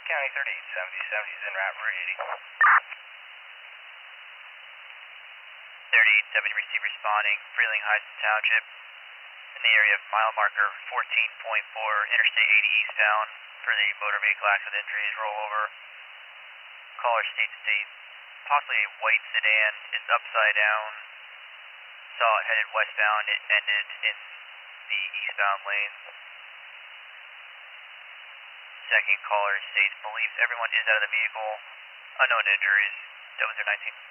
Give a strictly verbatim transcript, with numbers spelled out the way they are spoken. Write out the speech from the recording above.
County thirty-eight seventy-seven, he's en route for eighty. thirty-eight seventy receive responding, Freeling Heights Township, in the area of mile marker fourteen point four, Interstate eighty eastbound for the motor vehicle accident injuries rollover. Caller state to state, possibly a white sedan, it's upside down, saw it headed westbound, it ended in the eastbound lane. Second caller states believes everyone is out of the vehicle, unknown injuries, Dozer nineteen.